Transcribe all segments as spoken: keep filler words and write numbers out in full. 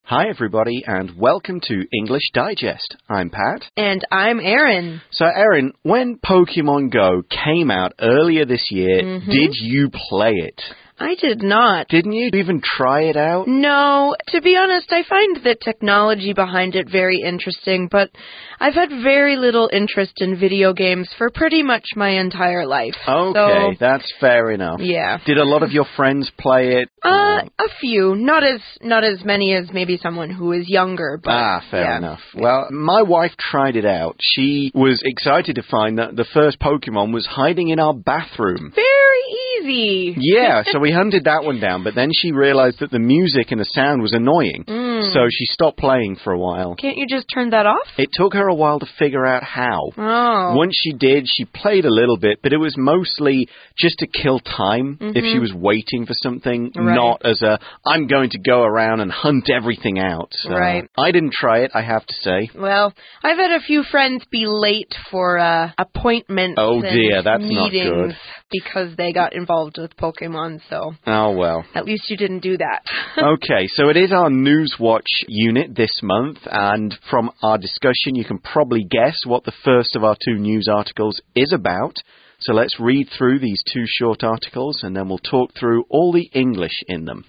Hi, everybody, and welcome to English Digest. I'm Pat. And I'm Erin. So, Erin, when Pokemon Go came out earlier this year, mm-hmm. did you play it? I did not. Didn't you even try it out? No. To be honest, I find the technology behind it very interesting, but I've had very little interest in video games for pretty much my entire life. Okay, so, that's fair enough. Yeah. Did a lot of your friends play it? Uh, a few. Not as not as many as maybe someone who is younger, but... Ah, fair yeah. enough. Well, my wife tried it out. She was excited to find that the first Pokemon was hiding in our bathroom. Very easy. Yeah, so we hunted that one down, but then she realized that the music and the sound was annoying, mm. so she stopped playing for a while. Can't you just turn that off? It took her a while to figure out how. Oh. Once she did, she played a little bit, but it was mostly just to kill time mm-hmm. if she was waiting for something, right. not as a, I'm going to go around and hunt everything out. So right. I didn't try it, I have to say. Well, I've had a few friends be late for uh, appointments oh dear, and that's meetings not good. because they got involved with Pokemon, so... Oh, well. At least you didn't do that. Okay, so it is our Newswatch unit this month, and from our discussion, you can probably guess what the first of our two news articles is about. So let's read through these two short articles, and then we'll talk through all the English in them.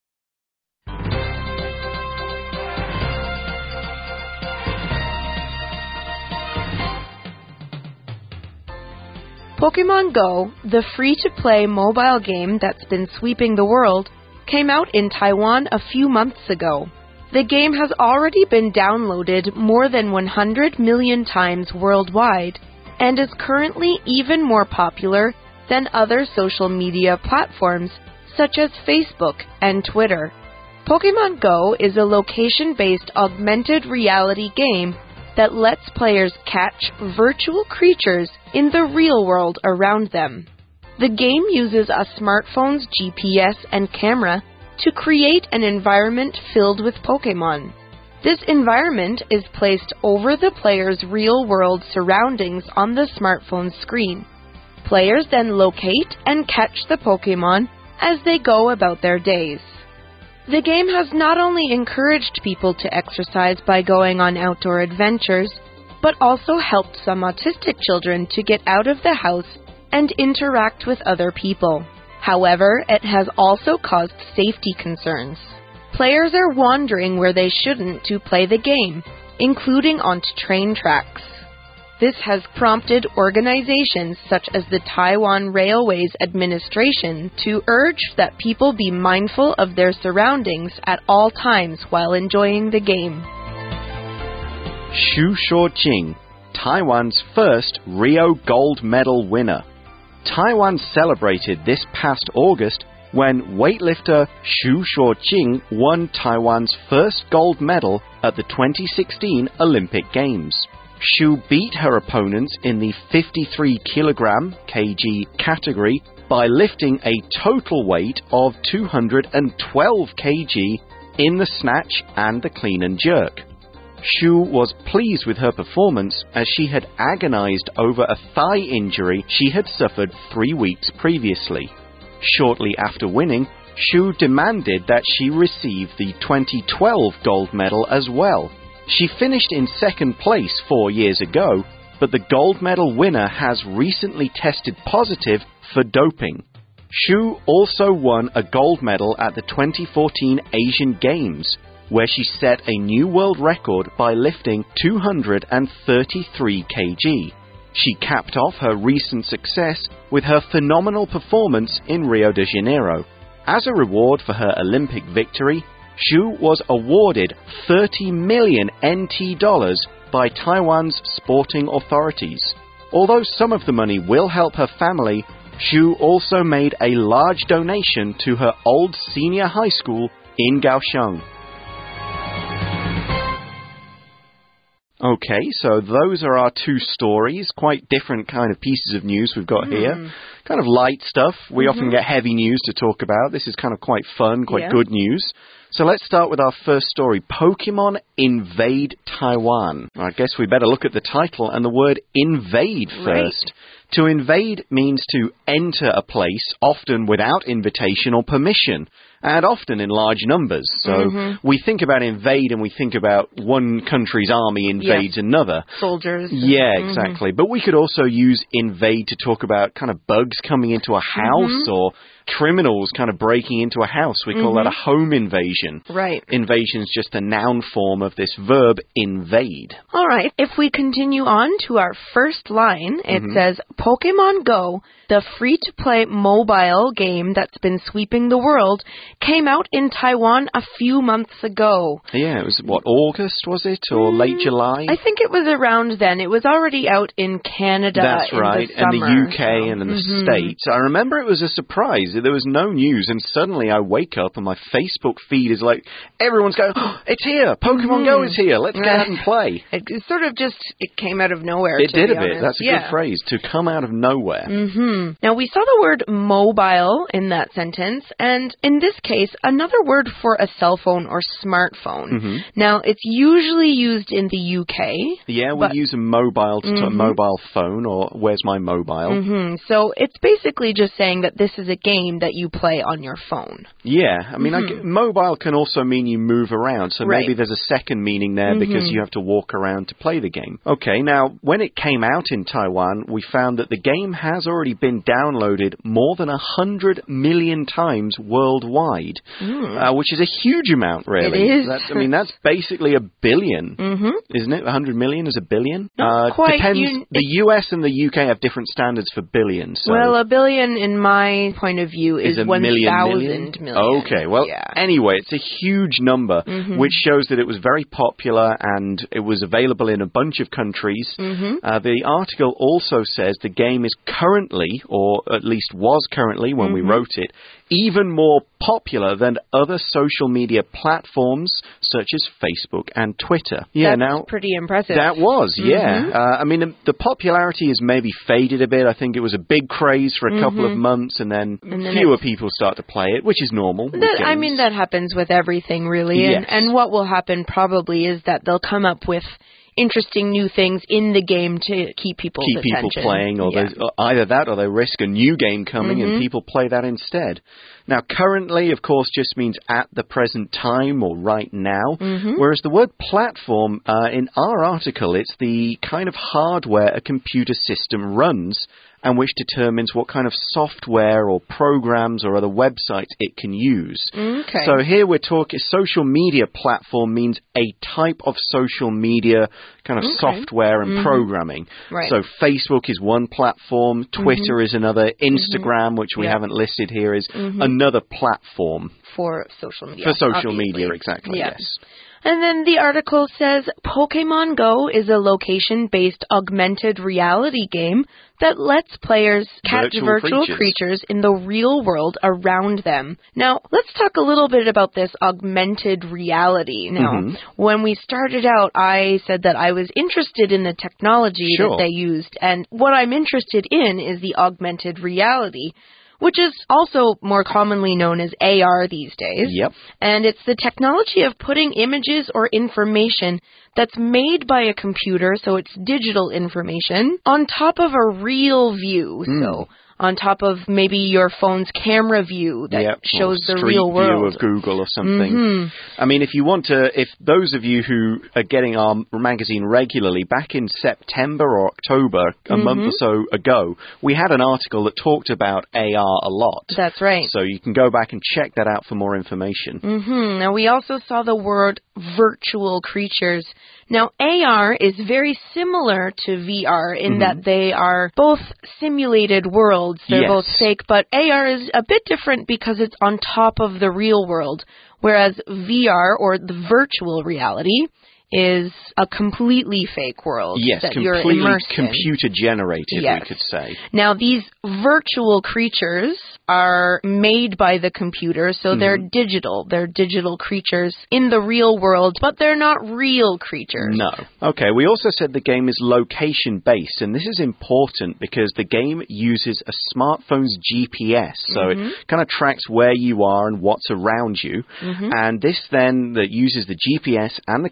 Pokemon Go, the free-to-play mobile game that's been sweeping the world, came out in Taiwan a few months ago. The game has already been downloaded more than one hundred million times worldwide and is currently even more popular than other social media platforms such as Facebook and Twitter. Pokemon Go is a location-based augmented reality game that lets players catch virtual creatures in the real world around them. The game uses a smartphone's G P S and camera to create an environment filled with Pokemon. This environment is placed over the player's real-world surroundings on the smartphone screen. Players then locate and catch the Pokemon as they go about their days. The game has not only encouraged people to exercise by going on outdoor adventures, but also helped some autistic children to get out of the house and interact with other people. However, it has also caused safety concerns. Players are wandering where they shouldn't to play the game, including onto train tracks. This has prompted organizations such as the Taiwan Railways Administration to urge that people be mindful of their surroundings at all times while enjoying the game. Xu Shuojing, Taiwan's first Rio gold medal winner. Taiwan celebrated this past August when weightlifter Xu Shuojing won Taiwan's first gold medal at the twenty sixteen Olympic Games. Xu beat her opponents in the fifty-three kilogram kg category by lifting a total weight of two hundred twelve kilograms in the snatch and the clean and jerk. Xu was pleased with her performance as she had agonized over a thigh injury she had suffered three weeks previously. Shortly after winning, Xu demanded that she receive the twenty twelve gold medal as well. She finished in second place four years ago, but the gold medal winner has recently tested positive for doping. Xu also won a gold medal at the twenty fourteen Asian Games, where she set a new world record by lifting two hundred thirty-three kilograms. She capped off her recent success with her phenomenal performance in Rio de Janeiro. As a reward for her Olympic victory, Xu was awarded thirty million N T dollars by Taiwan's sporting authorities. Although some of the money will help her family, Xu also made a large donation to her old senior high school in Kaohsiung. Okay, so those are our two stories. Quite different kind of pieces of news we've got mm. here. Kind of light stuff. We mm-hmm. often get heavy news to talk about. This is kind of quite fun, quite yeah. good news. So let's start with our first story. Pokemon invade Taiwan. I guess we better look at the title and the word invade first. Right. To invade means to enter a place, often without invitation or permission. and often in large numbers. So mm-hmm. we think about invade and we think about one country's army invades yeah. another. Soldiers. Yeah, exactly. Mm-hmm. But we could also use invade to talk about kind of bugs coming into a house mm-hmm. or criminals kind of breaking into a house. We call mm-hmm. that a home invasion. Right. Invasion is just a noun form of this verb invade. All right. If we continue on to our first line, it mm-hmm. says, Pokemon Go, the free-to-play mobile game that's been sweeping the world, came out in Taiwan a few months ago. Yeah, it was, what, August, was it? Or mm, late July? I think it was around then. It was already out in Canada. That's in right. The summer, and the U K so. and in the mm-hmm. States. I remember it was a surprise. There was no news, and suddenly I wake up and my Facebook feed is like, everyone's going, oh, it's here! Pokemon mm-hmm. Go is here! Let's go out and play. It, it sort of just, it came out of nowhere. It to did be a bit. honest. That's a yeah. good phrase, to come out of nowhere. Mm-hmm. Now, we saw the word mobile in that sentence, and in this case, another word for a cell phone or smartphone. Mm-hmm. Now, it's usually used in the U K. Yeah, we use a mobile to mm-hmm. mobile phone, or where's my mobile? Mm-hmm. So it's basically just saying that this is a game that you play on your phone. Yeah, I mean, mm-hmm. I, mobile can also mean you move around, so right. maybe there's a second meaning there mm-hmm. because you have to walk around to play the game. Okay, now, when it came out in Taiwan, we found that the game has already been downloaded more than one hundred million times worldwide, mm. uh, which is a huge amount, really. It is. That's, I mean, that's basically a billion, mm-hmm. isn't it? one hundred million is a billion? Not uh, quite. Depends. You, the U S and the U K have different standards for billions. So well, a billion, in my point of view, is, is one thousand million? million. Okay, well, yeah. anyway, it's a huge number, mm-hmm. which shows that it was very popular and it was available in a bunch of countries. Mm-hmm. Uh, the article also says the game is currently, or at least was currently when mm-hmm. we wrote it, even more popular than other social media platforms such as Facebook and Twitter. Yeah, That's now pretty impressive. That was, mm-hmm. yeah. Uh, I mean, the, the popularity has maybe faded a bit. I think it was a big craze for a mm-hmm. couple of months, and then, and then fewer people start to play it, which is normal. That, I mean, that happens with everything, really. Yes. And, and what will happen probably is that they'll come up with interesting new things in the game to keep people's keep attention. people playing, or yeah. either that or they risk a new game coming mm-hmm. and people play that instead. Now, currently, of course, just means at the present time or right now, mm-hmm. whereas the word platform, uh, in our article, it's the kind of hardware a computer system runs and which determines what kind of software or programs or other websites it can use. Okay. So here we're talking, social media platform means a type of social media kind of okay. software and mm-hmm. programming. Right. So Facebook is one platform, Twitter mm-hmm. is another, Instagram, mm-hmm. which we yep. haven't listed here, is mm-hmm. another platform. For social media. For social obviously. media, exactly, yeah. yes. And then the article says, Pokemon Go is a location-based augmented reality game that lets players catch virtual, virtual creatures. creatures in the real world around them. Now, let's talk a little bit about this augmented reality. Now, mm-hmm. when we started out, I said that I was interested in the technology sure. that they used, and what I'm interested in is the augmented reality, which is also more commonly known as A R these days. Yep. And it's the technology of putting images or information that's made by a computer, so it's digital information, on top of a real view. Mm. So on top of maybe your phone's camera view that yep, shows the street real world. View of Google or something. Mm-hmm. I mean, if you want to, if those of you who are getting our magazine regularly, back in September or October, a mm-hmm. month or so ago, we had an article that talked about A R a lot. That's right. So you can go back and check that out for more information. Mm-hmm. Now, we also saw the word virtual creatures. Now, A R is very similar to V R in mm-hmm. that they are both simulated worlds. They're yes. both fake, but A R is a bit different because it's on top of the real world, whereas V R, or the virtual reality, is a completely fake world yes, that you're immersed in. computer-generated, yes. we could say. Now, these virtual creatures are made by the computer, so mm-hmm. they're digital. They're digital creatures in the real world, but they're not real creatures. No. Okay, we also said the game is location-based, and this is important because the game uses a smartphone's G P S, so mm-hmm. it kind of tracks where you are and what's around you, mm-hmm. and this then that uses the G P S and the camera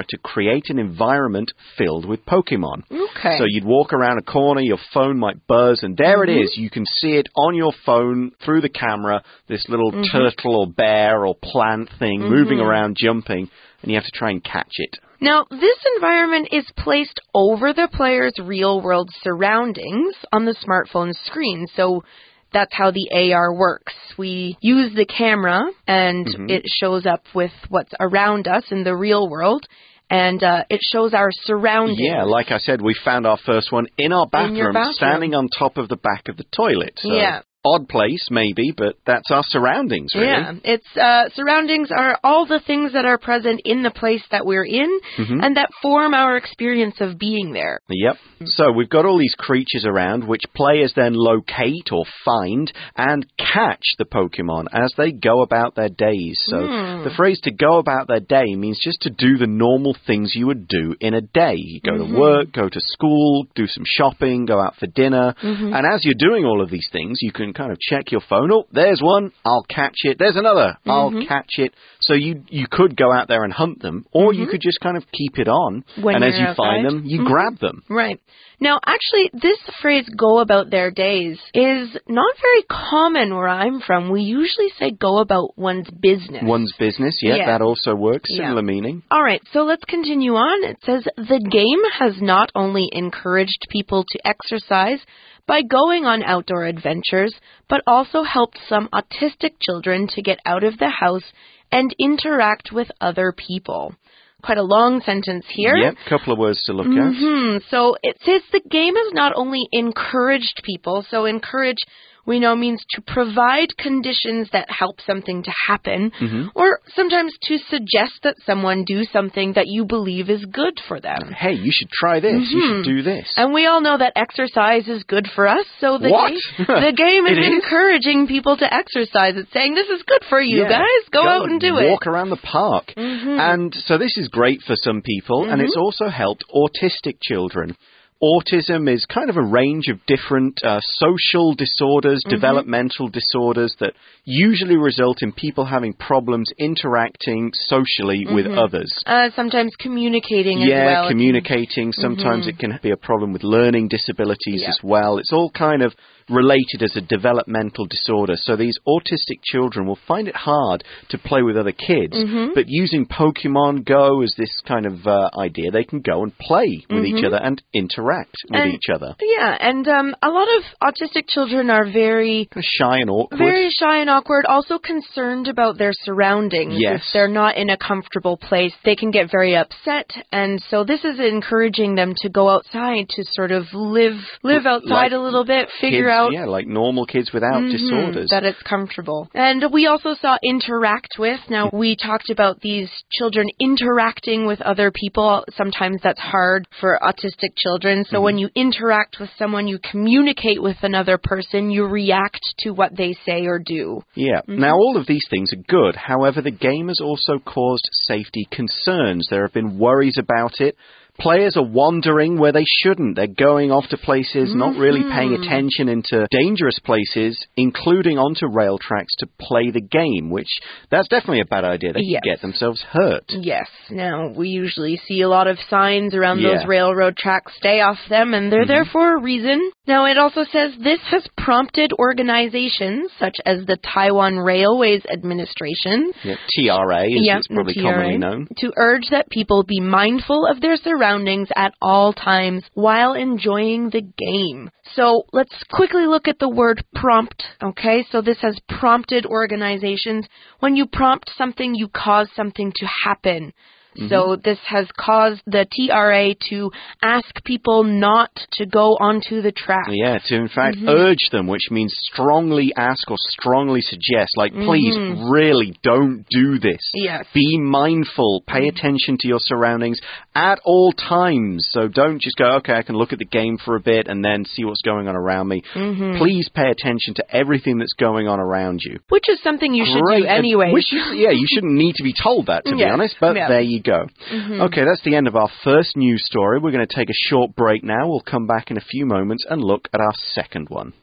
camera to create an environment filled with Pokemon. Okay. So you'd walk around a corner, your phone might buzz, and there mm-hmm. it is. You can see it on your phone through the camera, this little mm-hmm. turtle or bear or plant thing mm-hmm. moving around, jumping, and you have to try and catch it. Now, this environment is placed over the player's real-world surroundings on the smartphone screen, so that's how the A R works. We use the camera, and mm-hmm. it shows up with what's around us in the real world, and uh, it shows our surroundings. Yeah, like I said, we found our first one in our bathroom, in your bathroom. standing on top of the back of the toilet. So. Yeah. Odd place, maybe, but that's our surroundings, really. Yeah, it's uh, surroundings are all the things that are present in the place that we're in mm-hmm. and that form our experience of being there. Yep. So we've got all these creatures around, which players then locate or find and catch the Pokemon as they go about their days. So mm. the phrase to go about their day means just to do the normal things you would do in a day. You go mm-hmm. to work, go to school, do some shopping, go out for dinner. Mm-hmm. And as you're doing all of these things, you can kind of check your phone. Oh, there's one. I'll catch it. There's another. Mm-hmm. I'll catch it. So you you could go out there and hunt them, or mm-hmm. you could just kind of keep it on. When and as you outside. find them, you mm-hmm. grab them. Right. Now, actually, this phrase, go about their days, is not very common where I'm from. We usually say go about one's business. One's business, yeah, yeah. that also works. Similar yeah. meaning. All right, so let's continue on. It says, the game has not only encouraged people to exercise by going on outdoor adventures, but also helped some autistic children to get out of the house and interact with other people. Quite a long sentence here. Yep, a couple of words to look mm-hmm. at. So it says the game has not only encouraged people, so encourage we know means to provide conditions that help something to happen, mm-hmm. or sometimes to suggest that someone do something that you believe is good for them. Hey, you should try this. Mm-hmm. You should do this. And we all know that exercise is good for us, so the, what? Game, the game is, is encouraging people to exercise. It's saying, this is good for you, yeah. guys. Go, Go out and do walk it. Walk around the park. Mm-hmm. And so this is great for some people, mm-hmm. and it's also helped autistic children. Autism is kind of a range of different uh, social disorders, mm-hmm. developmental disorders that usually result in people having problems interacting socially mm-hmm. with others. Uh, sometimes communicating yeah, as well. Yeah, communicating. Sometimes mm-hmm. it can be a problem with learning disabilities yeah. as well. It's all kind of related as a developmental disorder. So these autistic children will find it hard to play with other kids, mm-hmm. but using Pokemon Go as this kind of uh, idea, they can go and play with mm-hmm. each other and interact with and, each other. Yeah, and um, a lot of autistic children are very kind of shy and awkward. Very shy and awkward, also concerned about their surroundings. Yes. If they're not in a comfortable place, they can get very upset, and so this is encouraging them to go outside to sort of live live outside like a little bit, figure kids, out yeah, like normal kids without mm-hmm, disorders. That it's comfortable. And we also saw interact with. Now, we talked about these children interacting with other people. Sometimes that's hard for autistic children. So mm-hmm. when you interact with someone, you communicate with another person, you react to what they say or do. Yeah. Mm-hmm. Now, all of these things are good. However, the game has also caused safety concerns. There have been worries about it. Players are wandering where they shouldn't. They're going off to places, mm-hmm. not really paying attention into dangerous places, including onto rail tracks to play the game, which that's definitely a bad idea. They yes. can get themselves hurt. Yes. Now, we usually see a lot of signs around yeah. those railroad tracks, stay off them, and they're mm-hmm. there for a reason. Now, it also says this has prompted organizations such as the Taiwan Railways Administration, yeah, T R A, as yeah, it's probably T R A, commonly known, to urge that people be mindful of their surroundings surroundings at all times while enjoying the game. So let's quickly look at the word prompt, okay? So this has prompted organizations. When you prompt something, you cause something to happen. Mm-hmm. So this has caused the T R A to ask people not to go onto the track. Yeah, to in fact mm-hmm. urge them, which means strongly ask or strongly suggest, like, please, mm-hmm. really don't do this. Yes. Be mindful. Pay mm-hmm. attention to your surroundings at all times. So don't just go, okay, I can look at the game for a bit and then see what's going on around me. Mm-hmm. Please pay attention to everything that's going on around you. Which is something you Great. should do anyway. Which is, yeah, you shouldn't need to be told that, to yes. be honest, but yeah. there you go. Mm-hmm. Okay, that's the end of our first news story. We're going to take a short break now. We'll come back in a few moments and look at our second one.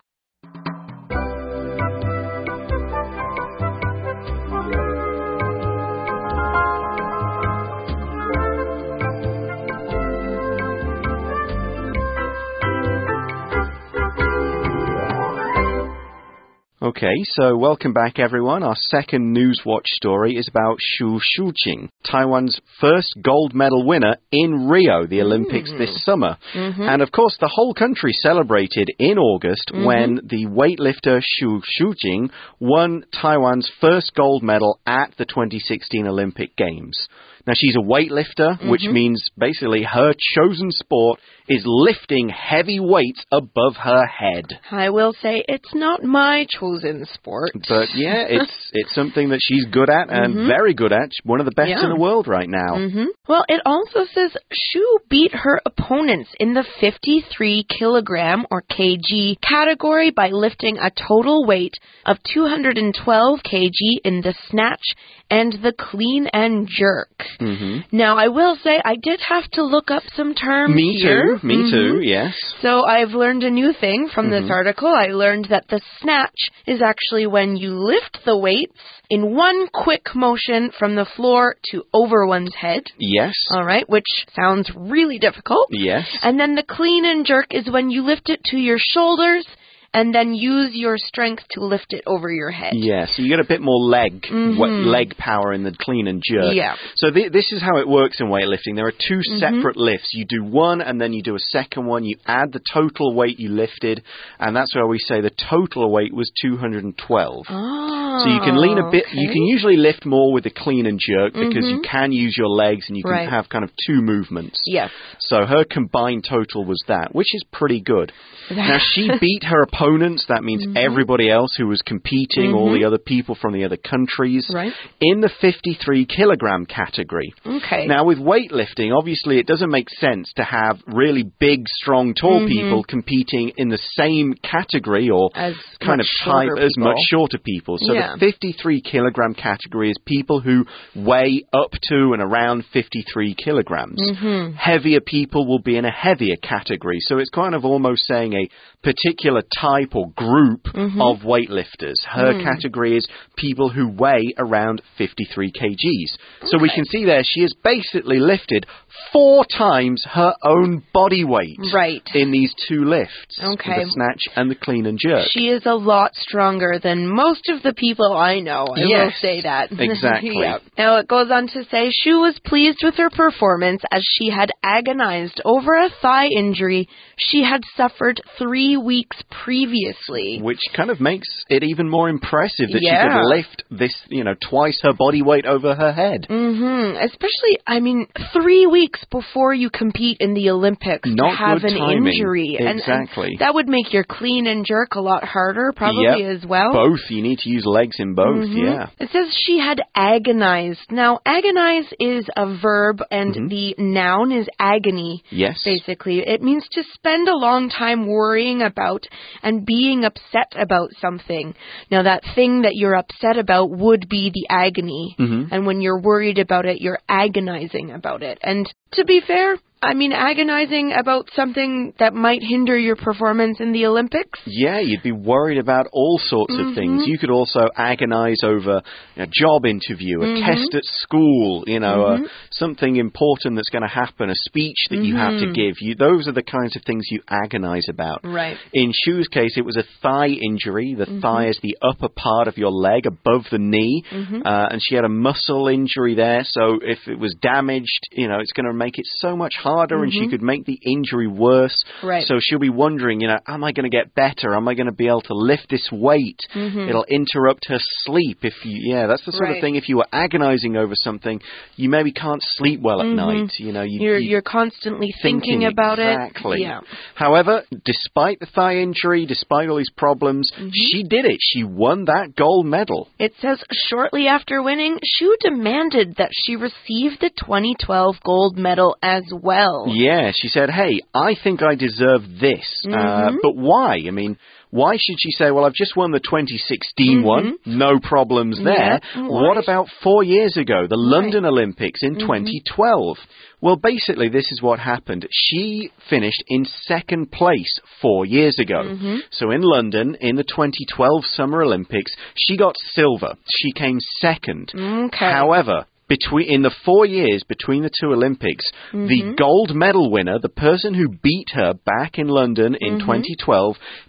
Okay, so welcome back, everyone. Our second Newswatch story is about Xu Shuqing, Taiwan's first gold medal winner in Rio, the Olympics mm. this summer. Mm-hmm. And of course, the whole country celebrated in August mm-hmm. when the weightlifter Xu Shuqing won Taiwan's first gold medal at the twenty sixteen Olympic Games. Now, she's a weightlifter, mm-hmm. which means basically her chosen sport is lifting heavy weights above her head. I will say it's not my chosen sport. But yeah, it's it's something that she's good at and mm-hmm. very good at. One of the best yeah. in the world right now. Mm-hmm. Well, it also says Xu beat her opponents in the fifty-three kilogram or kg category by lifting a total weight of two hundred twelve kilograms in the snatch and the clean and jerk. Mm-hmm. Now, I will say I did have to look up some terms Me here. too. Me mm-hmm. too, yes. So I've learned a new thing from mm-hmm. this article. I learned that the snatch is actually when you lift the weights in one quick motion from the floor to over one's head. Yes. All right, which sounds really difficult. Yes. And then the clean and jerk is when you lift it to your shoulders and then use your strength to lift it over your head. Yeah, so you get a bit more leg mm-hmm. leg power in the clean and jerk. Yeah. So th this is how it works in weightlifting. There are two mm-hmm. separate lifts. You do one, and then you do a second one. You add the total weight you lifted, and that's where we say the total weight was two hundred twelve. Oh, so you can lean a bit. okay. You can usually lift more with the clean and jerk because mm-hmm. you can use your legs, and you can right. have kind of two movements. Yes. So her combined total was that, which is pretty good. Now, she beat her opponents. That means mm-hmm. everybody else who was competing, mm-hmm. all the other people from the other countries, right. in the fifty-three kilogram category. Okay. Now, with weightlifting, obviously, it doesn't make sense to have really big, strong, tall mm-hmm. people competing in the same category or as kind of type people. as much shorter people. So yeah. the fifty-three kilogram category is people who weigh up to and around fifty-three kilograms. Mm-hmm. Heavier people will be in a heavier category. So it's kind of almost saying a particular type or group mm-hmm. of weightlifters. Her mm. category is people who weigh around fifty-three kilograms. So okay. we can see there she has basically lifted four times her own body weight right. in these two lifts, okay. the snatch and the clean and jerk. She is a lot stronger than most of the people I know. I yes, will say that. Exactly. yeah. Now it goes on to say Xu was pleased with her performance as she had agonized over a thigh injury she had suffered three weeks previously. Which kind of makes it even more impressive that yeah. she could lift this, you know, twice her body weight over her head. Mm-hmm. Especially, I mean, three weeks before you compete in the Olympics Not to have good an timing. injury. Exactly. And, and that would make your clean and jerk a lot harder, probably yep. as well. Both. You need to use legs in both, mm-hmm. yeah. It says she had agonized. Now, agonize is a verb, and mm-hmm. the noun is agony. Yes. Basically. It means to spend a long time worrying about and being upset about something. Now, that thing that you're upset about would be the agony. Mm-hmm. And when you're worried about it, you're agonizing about it. And to be fair, I mean, agonizing about something that might hinder your performance in the Olympics? Yeah, you'd be worried about all sorts mm-hmm. of things. You could also agonize over a job interview, a mm-hmm. test at school, you know, mm-hmm. uh, something important that's going to happen, a speech that mm-hmm. you have to give. You, those are the kinds of things you agonize about. Right. In Xu's case, it was a thigh injury. The mm-hmm. thigh is the upper part of your leg above the knee, mm-hmm. uh, and she had a muscle injury there. So if it was damaged, you know, it's going to make it so much harder, mm-hmm. and she could make the injury worse. Right. So she'll be wondering, you know, am I going to get better? Am I going to be able to lift this weight? Mm-hmm. It'll interrupt her sleep. If you, yeah, that's the sort right. of thing. If you were agonizing over something, you maybe can't sleep well at mm-hmm. night. You know, you, you're you, you're constantly thinking, thinking about exactly. it. Yeah. However, despite the thigh injury, despite all these problems, mm-hmm. she did it. She won that gold medal. It says shortly after winning, Xu demanded that she receive the twenty twelve gold medal as well. Yeah, she said, hey, I think I deserve this. Mm-hmm. Uh, but why? I mean, why should she say, well, I've just won the twenty sixteen mm-hmm. one, no problems there. Yeah. What about four years ago, the London right. Olympics in mm-hmm. twenty twelve? Well, basically, this is what happened. She finished in second place four years ago. Mm-hmm. So in London, in the twenty twelve Summer Olympics, she got silver. She came second. Okay. However, Between, in the four years between the two Olympics, mm-hmm. the gold medal winner, the person who beat her back in London in mm-hmm. twenty twelve,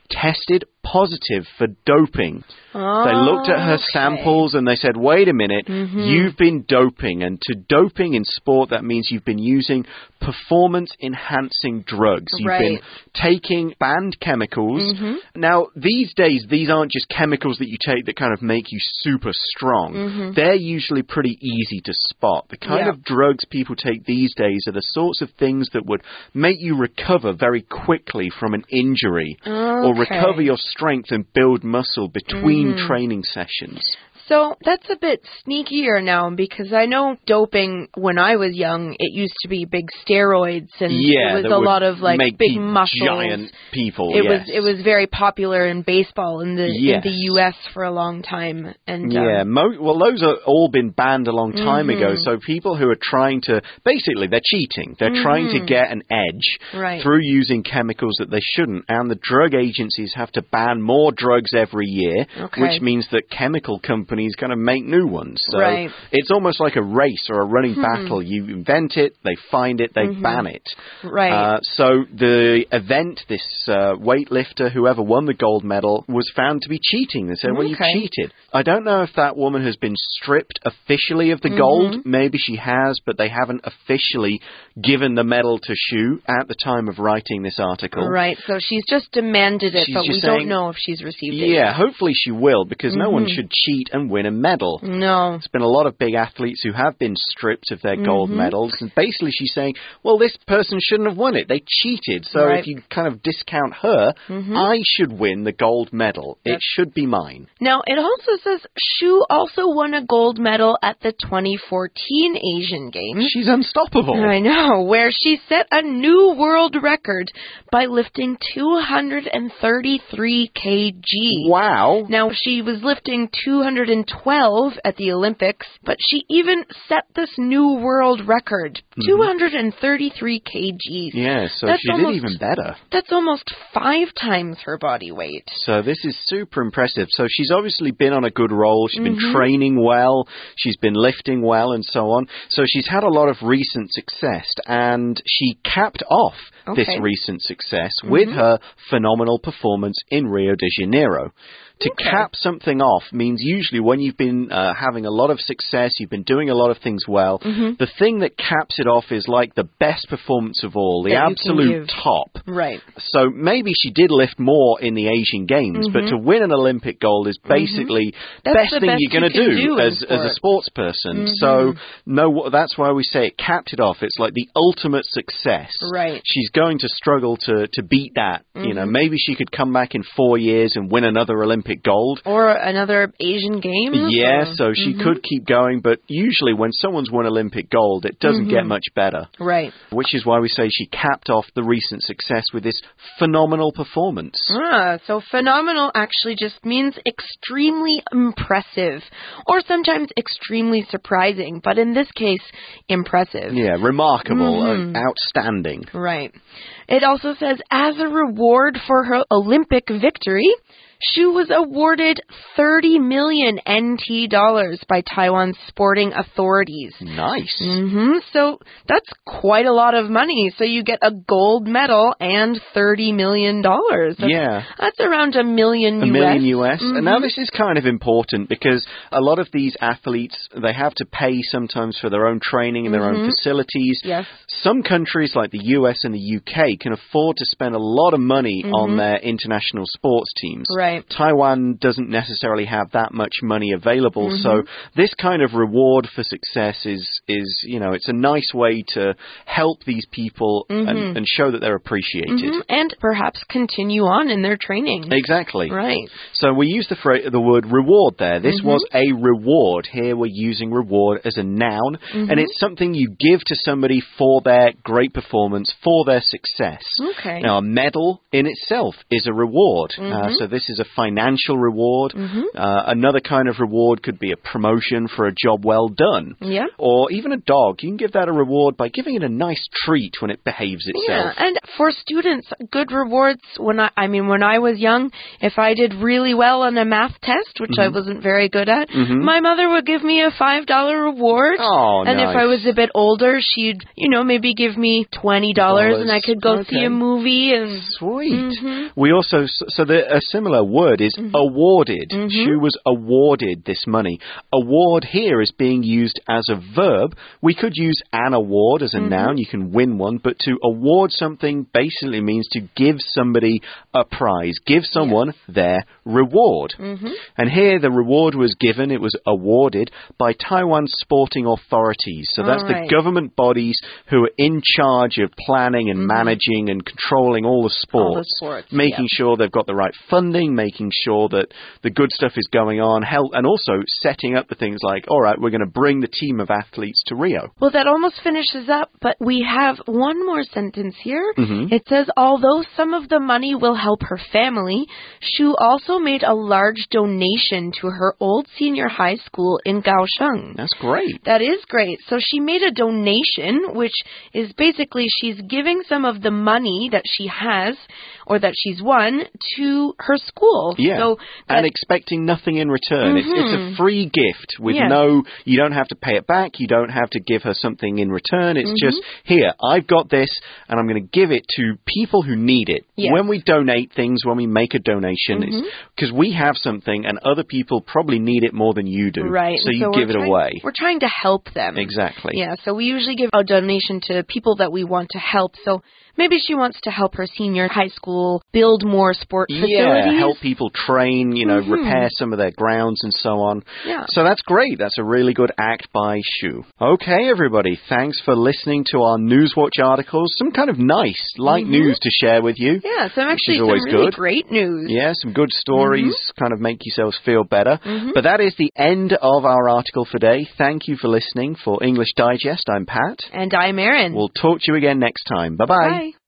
tested positive for doping. Oh, they looked at her okay. samples and they said, wait a minute, mm-hmm. you've been doping. And to doping in sport, that means you've been using performance-enhancing drugs. You've right. been taking banned chemicals. Mm-hmm. Now, these days, these aren't just chemicals that you take that kind of make you super strong. Mm-hmm. They're usually pretty easy to spot. The kind yeah. of drugs people take these days are the sorts of things that would make you recover very quickly from an injury okay. or recover your strength and build muscle between mm-hmm. training sessions. So that's a bit sneakier now, because I know doping when I was young, it used to be big steroids and yeah, it was a lot of like make big pe- muscles. Giant people. It yes. was it was very popular in baseball in the yes. in the U S for a long time. And yeah, um, mo- well, those have all been banned a long time mm-hmm. ago. So people who are trying to basically they're cheating. They're mm-hmm. trying to get an edge right. through using chemicals that they shouldn't. And the drug agencies have to ban more drugs every year, okay. which means that chemical companies kind of make new ones. So right. it's almost like a race or a running hmm. battle. You invent it, they find it, they mm-hmm. ban it. Right. Uh, so the event, this uh, weightlifter, whoever won the gold medal, was found to be cheating. They said, well, okay. you cheated. I don't know if that woman has been stripped officially of the mm-hmm. gold. Maybe she has, but they haven't officially given the medal to Xu at the time of writing this article. Right. So she's just demanded it, She's but we saying, don't know if she's received it. Yeah, hopefully she will, because mm-hmm. no one should cheat and win a medal. No. There's been a lot of big athletes who have been stripped of their mm-hmm. gold medals, and basically she's saying, well, this person shouldn't have won it. They cheated. So right. if you kind of discount her, mm-hmm. I should win the gold medal. That's... It should be mine. Now, it also says Xu also won a gold medal at the twenty fourteen Asian Games. She's unstoppable. I know, where she set a new world record by lifting two hundred thirty-three kilograms. Wow. Now, she was lifting two hundred twelve at the Olympics, but she even set this new world record, mm-hmm. two hundred thirty-three kilograms. Yeah, so that's she almost, did even better. That's almost five times her body weight. So this is super impressive. So she's obviously been on a good roll. She's mm-hmm. been training well. She's been lifting well and so on. So she's had a lot of recent success, and she capped off okay. this recent success mm-hmm. with her phenomenal performance in Rio de Janeiro. To okay. cap something off means usually when you've been uh, having a lot of success, you've been doing a lot of things well, mm-hmm. the thing that caps it off is like the best performance of all, the that absolute top. Right. So maybe she did lift more in the Asian Games, mm-hmm. but to win an Olympic gold is basically mm-hmm. the best the thing best you're going to you do, do as, sport. as a sports person. Mm-hmm. So no, that's why we say it capped it off. It's like the ultimate success. Right. She's going to struggle to, to beat that. Mm-hmm. You know, maybe she could come back in four years and win another Olympic gold. Or another Asian Games? Yeah, or? so she mm-hmm. could keep going, but usually when someone's won Olympic gold, it doesn't mm-hmm. get much better. Right. Which is why we say she capped off the recent success with this phenomenal performance. Ah, so phenomenal actually just means extremely impressive, or sometimes extremely surprising, but in this case, impressive. Yeah, remarkable, mm-hmm. uh, outstanding. Right. It also says, as a reward for her Olympic victory, Xu was awarded thirty million N T dollars by Taiwan's sporting authorities. Nice. Mm-hmm. So that's quite a lot of money. So you get a gold medal and thirty million dollars. That's, yeah. That's around a million a U S. A million U S. Mm-hmm. And now this is kind of important because a lot of these athletes, they have to pay sometimes for their own training and their mm-hmm. own facilities. Yes. Some countries like the U S and the U K can afford to spend a lot of money mm-hmm. on their international sports teams. Right. Taiwan doesn't necessarily have that much money available, mm-hmm. so this kind of reward for success is, is you know, it's a nice way to help these people mm-hmm. and, and show that they're appreciated. Mm-hmm. And perhaps continue on in their training. Exactly. Right. So we use the phrase, the word reward there. This mm-hmm. was a reward. Here we're using reward as a noun, mm-hmm. and it's something you give to somebody for their great performance, for their success. Okay. Now, a medal in itself is a reward. Mm-hmm. Uh, so this is a financial reward. Mm-hmm. Uh, another kind of reward could be a promotion for a job well done. Yeah. Or even a dog. You can give that a reward by giving it a nice treat when it behaves itself. Yeah, and for students, good rewards, when I, I mean, when I was young, if I did really well on a math test, which mm-hmm. I wasn't very good at, mm-hmm. my mother would give me a five dollar reward. Oh, and nice. if I was a bit older, she'd, you know, maybe give me twenty dollars and I could go go okay. see a movie and Sweet. Mm-hmm. We also, so the, a similar word is Mm-hmm. awarded. Mm-hmm. She was awarded this money. Award here is being used as a verb. We could use an award as a Mm-hmm. noun. You can win one, but to award something basically means to give somebody a prize, give someone Yes. their reward. Mm-hmm. And here the reward was given, it was awarded by Taiwan's sporting authorities. So that's All the right. government bodies who are in charge of planning and Mm-hmm. managing and controlling all the sports. All the sports, making yeah. sure they've got the right funding, making sure that the good stuff is going on, help, and also setting up the things like, all right, we're going to bring the team of athletes to Rio. Well, that almost finishes up, but we have one more sentence here. Mm-hmm. It says, although some of the money will help her family, Shu also made a large donation to her old senior high school in Kaohsiung. That's great. That is great. So she made a donation, which is basically she's giving some of the money that she has or that she's won to her school. Yeah, so that, and expecting nothing in return. Mm-hmm. It's, it's a free gift with Yes. no, you don't have to pay it back, you don't have to give her something in return. It's Mm-hmm. just, here, I've got this, and I'm going to give it to people who need it. Yes. When we donate things, when we make a donation, Mm-hmm. it's because we have something, and other people probably need it more than you do. Right. So and you so give we're it trying, away. We're trying to help them. Exactly. Yeah, so we usually give a donation to people that we want to help. So maybe she wants to help her senior high school build more sport facilities. Yeah, help people train, you know, Mhm. repair some of their grounds and so on. Yeah. So that's great. That's a really good act by Shu. Okay, everybody. Thanks for listening to our Newswatch articles. Some kind of nice, light Mhm. news to share with you. Yeah, some actually is always some really good. great news. Yeah, some good stories kind of make yourselves feel better. Mhm. But that is the end of our article for today. Thank you for listening. For English Digest, I'm Pat. And I'm Erin. We'll talk to you again next time. Bye-bye. Bye.